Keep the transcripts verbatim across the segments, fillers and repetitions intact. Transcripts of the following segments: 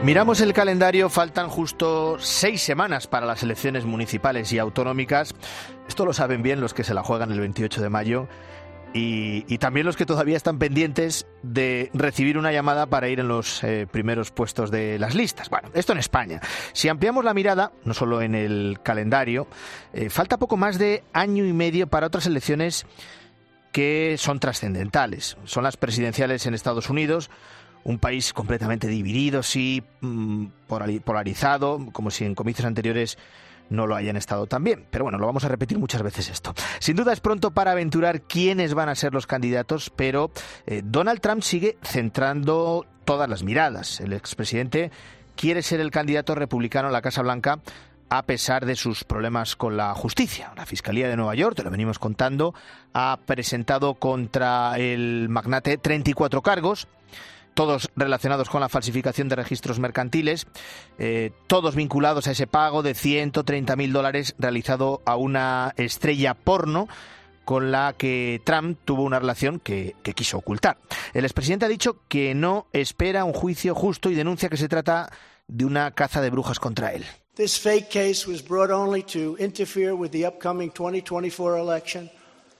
Miramos el calendario, faltan justo seis semanas para las elecciones municipales y autonómicas. Esto lo saben bien los que se la juegan el veintiocho de mayo y, y también los que todavía están pendientes de recibir una llamada para ir en los eh, primeros puestos de las listas. Bueno, esto en España. Si ampliamos la mirada, no solo en el calendario, eh, falta poco más de año y medio para otras elecciones que son trascendentales. Son las presidenciales en Estados Unidos. Un país completamente dividido, sí, polarizado, como si en comicios anteriores no lo hayan estado tan bien. Pero bueno, lo vamos a repetir muchas veces esto. Sin duda es pronto para aventurar quiénes van a ser los candidatos, pero eh, Donald Trump sigue centrando todas las miradas. El expresidente quiere ser el candidato republicano a la Casa Blanca a pesar de sus problemas con la justicia. La Fiscalía de Nueva York, te lo venimos contando, ha presentado contra el magnate treinta y cuatro cargos, todos relacionados con la falsificación de registros mercantiles, eh, todos vinculados a ese pago de ciento treinta mil dólares realizado a una estrella porno con la que Trump tuvo una relación que, que quiso ocultar. El expresidente ha dicho que no espera un juicio justo y denuncia que se trata de una caza de brujas contra él. This fake case was brought only to interfere with the upcoming twenty twenty-four election.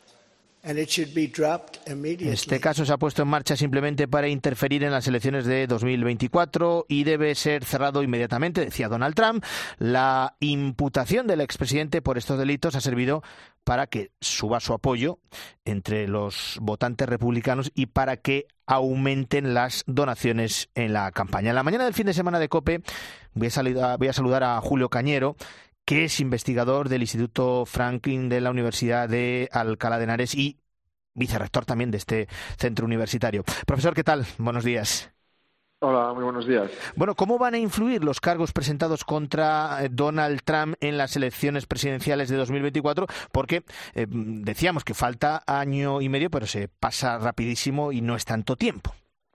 Este caso se ha puesto en marcha simplemente para interferir en las elecciones de dos mil veinticuatro y debe ser cerrado inmediatamente, decía Donald Trump. La imputación del expresidente por estos delitos ha servido para que suba su apoyo entre los votantes republicanos y para que aumenten las donaciones en la campaña. En la mañana del fin de semana de COPE voy a saludar, voy a, saludar a Julio Cañero, que es investigador del Instituto Franklin de la Universidad de Alcalá de Henares y vicerrector también de este centro universitario. Profesor, ¿qué tal? Buenos días. Hola, muy buenos días. Bueno, ¿cómo van a influir los cargos presentados contra Donald Trump en las elecciones presidenciales de dos mil veinticuatro? Porque eh, decíamos que falta año y medio, pero se pasa rapidísimo y no es tanto tiempo.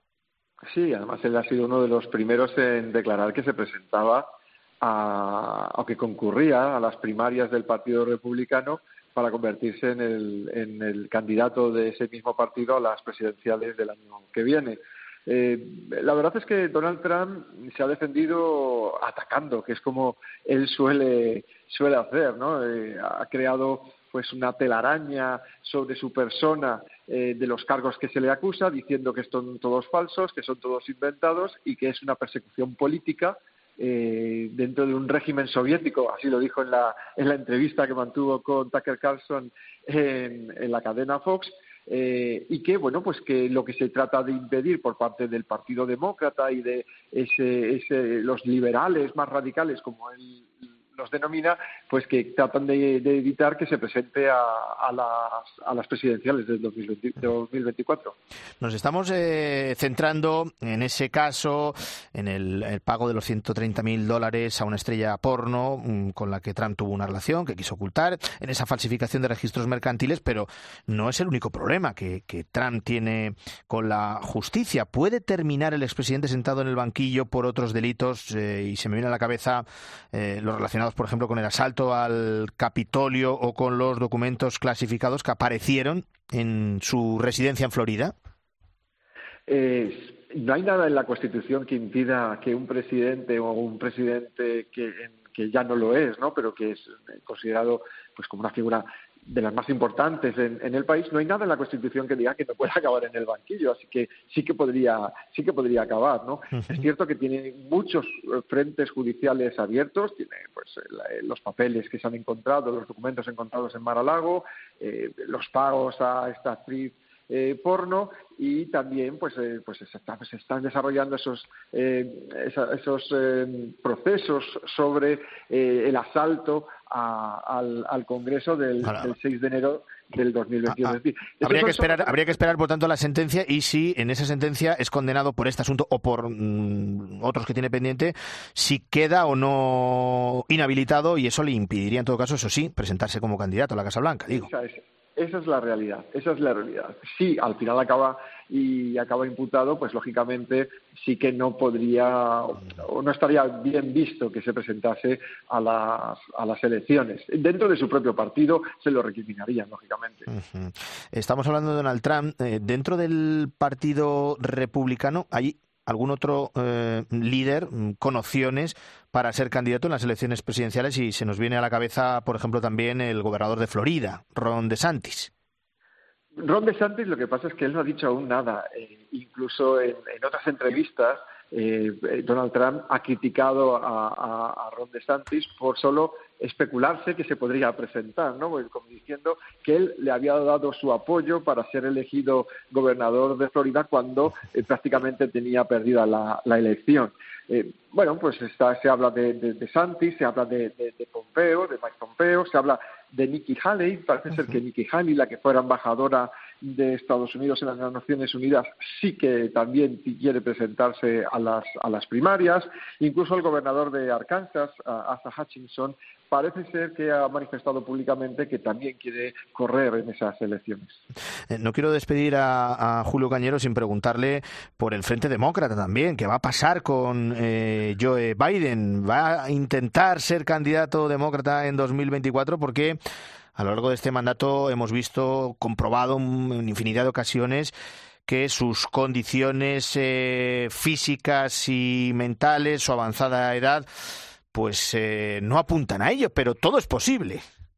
Sí, además él ha sido uno de los primeros en declarar que se presentaba A, a que concurría a las primarias del Partido Republicano para convertirse en el, en el candidato de ese mismo partido a las presidenciales del año que viene. Eh, la verdad es que Donald Trump se ha defendido atacando, que es como él suele suele hacer, ¿no? Eh, ha creado pues una telaraña sobre su persona eh, de los cargos que se le acusa, diciendo que son todos falsos, que son todos inventados y que es una persecución política Eh, dentro de un régimen soviético, así lo dijo en la, en la entrevista que mantuvo con Tucker Carlson en, en la cadena Fox, eh, y que, bueno, pues que lo que se trata de impedir por parte del Partido Demócrata y de ese, ese, los liberales más radicales, como él los denomina, pues que tratan de, de evitar que se presente a, a, las, a las presidenciales del dos mil veinte, dos mil veinticuatro. Nos estamos eh, centrando en ese caso, en el, el pago de los ciento treinta mil dólares a una estrella porno um, con la que Trump tuvo una relación que quiso ocultar, en esa falsificación de registros mercantiles, pero no es el único problema que, que Trump tiene con la justicia. ¿Puede terminar el expresidente sentado en el banquillo por otros delitos? Eh, y se me viene a la cabeza eh, los relacionados, por ejemplo, con el asalto al Capitolio o con los documentos clasificados que aparecieron en su residencia en Florida. Eh, no hay nada en la Constitución que impida que un presidente o un presidente que, que ya no lo es, ¿no? Pero que es considerado pues como una figura de las más importantes en, en el país, no hay nada en la Constitución que diga que no pueda acabar en el banquillo, así que sí que podría sí que podría acabar, ¿no? Uh-huh. Es cierto que tiene muchos frentes judiciales abiertos, tiene pues los papeles que se han encontrado, los documentos encontrados en Mar-a-Lago, eh, los pagos a esta actriz Eh, porno y también pues eh, pues se, está, se están desarrollando esos eh, esa, esos eh, procesos sobre eh, el asalto a, al, al Congreso del, del seis de enero del dos mil veintiuno. Ah, ah. Habría que esperar, son... habría que esperar por tanto la sentencia y si en esa sentencia es condenado por este asunto o por mmm, otros que tiene pendiente, si queda o no inhabilitado y eso le impediría en todo caso, eso sí, presentarse como candidato a la Casa Blanca, digo. Esa es, esa es la realidad, esa es la realidad. Si al final acaba y acaba imputado, pues lógicamente sí que no podría o no estaría bien visto que se presentase a las a las elecciones. Dentro de su propio partido se lo recriminarían, lógicamente. Uh-huh. Estamos hablando de Donald Trump. Eh, dentro del Partido Republicano hay algún otro eh, líder con opciones para ser candidato en las elecciones presidenciales, y se nos viene a la cabeza, por ejemplo, también el gobernador de Florida, Ron DeSantis. Ron DeSantis, lo que pasa es que él no ha dicho aún nada. Eh, incluso en, en otras entrevistas, eh, Donald Trump ha criticado a, a, a Ron DeSantis por solo especularse que se podría presentar, ¿no? Como diciendo que él le había dado su apoyo para ser elegido gobernador de Florida cuando eh, prácticamente tenía perdida la, la elección. Eh, bueno, pues está, se habla de, de, de Santis, se habla de, de, de Pompeo, de Mike Pompeo, se habla de Nikki Haley. Parece uh-huh. ser que Nikki Haley, la que fuera embajadora de Estados Unidos en las Naciones Unidas, sí que también quiere presentarse a las, a las primarias. Incluso el gobernador de Arkansas, Asa Hutchinson, parece ser que ha manifestado públicamente que también quiere correr en esas elecciones. Eh, no quiero despedir a, a Julio Cañero sin preguntarle por el Frente Demócrata también. ¿Qué va a pasar con eh, Joe Biden? ¿Va a intentar ser candidato demócrata en dos mil veinticuatro? Porque a lo largo de este mandato hemos visto, comprobado en infinidad de ocasiones, que sus condiciones eh, físicas y mentales, su avanzada edad, pues eh, no apuntan a ello, pero todo es posible.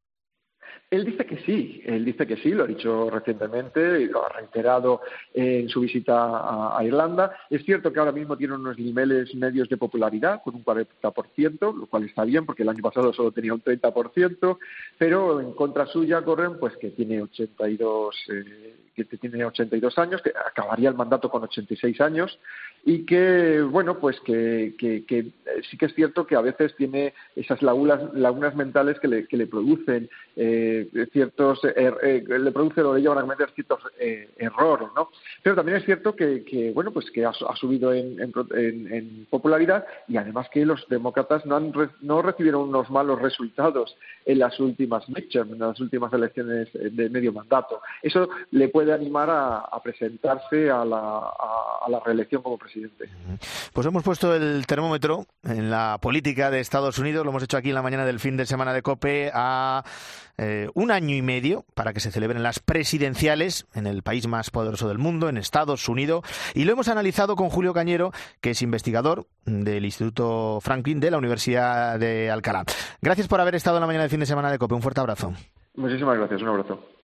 Él dice que sí, él dice que sí, lo ha dicho recientemente y lo ha reiterado en su visita a, a Irlanda. Es cierto que ahora mismo tiene unos niveles medios de popularidad, con un cuarenta por ciento, lo cual está bien porque el año pasado solo tenía un treinta por ciento, pero en contra suya corren pues que tiene ochenta y dos, eh, que tiene ochenta y dos años, que acabaría el mandato con ochenta y seis años, y que, bueno, pues que, que, que sí que es cierto que a veces tiene esas lagunas, lagunas mentales que le, que le producen eh, ciertos, er, eh, le produce lo que llevan a cometer ciertos eh, errores, ¿no? Pero también es cierto que, que bueno, pues que ha, ha subido en, en, en, en popularidad, y además que los demócratas no, han, no recibieron unos malos resultados en las últimas midterm, en las últimas elecciones de medio mandato. Eso le puede animar a, a presentarse a la, a, a la reelección como presidente. Pues hemos puesto el termómetro en la política de Estados Unidos, lo hemos hecho aquí en la mañana del fin de semana de COPE, a eh, un año y medio para que se celebren las presidenciales en el país más poderoso del mundo, en Estados Unidos, y lo hemos analizado con Julio Cañero, que es investigador del Instituto Franklin de la Universidad de Alcalá. Gracias por haber estado en la mañana del fin de semana de COPE. Un fuerte abrazo. Muchísimas gracias. Un abrazo.